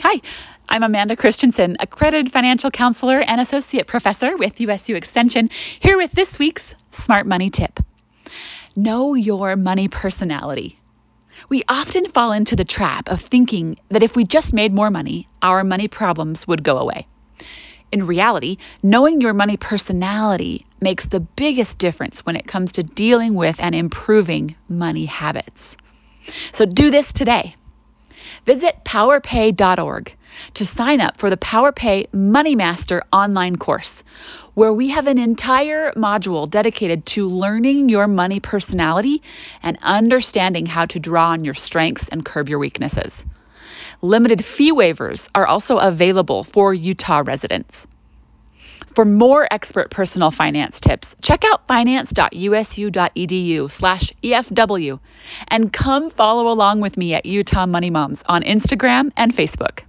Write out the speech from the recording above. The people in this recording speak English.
Hi, I'm Amanda Christensen, accredited financial counselor and associate professor with USU Extension, here with this week's Smart Money Tip. Know your money personality. We often fall into the trap of thinking that if we just made more money, our money problems would go away. In reality, knowing your money personality makes the biggest difference when it comes to dealing with and improving money habits. So do this today. Visit powerpay.org to sign up for the PowerPay Money Master online course, where we have an entire module dedicated to learning your money personality and understanding how to draw on your strengths and curb your weaknesses. Limited fee waivers are also available for Utah residents. For more expert personal finance tips, check out finance.usu.edu/EFW and come follow along with me at Utah Money Moms on Instagram and Facebook.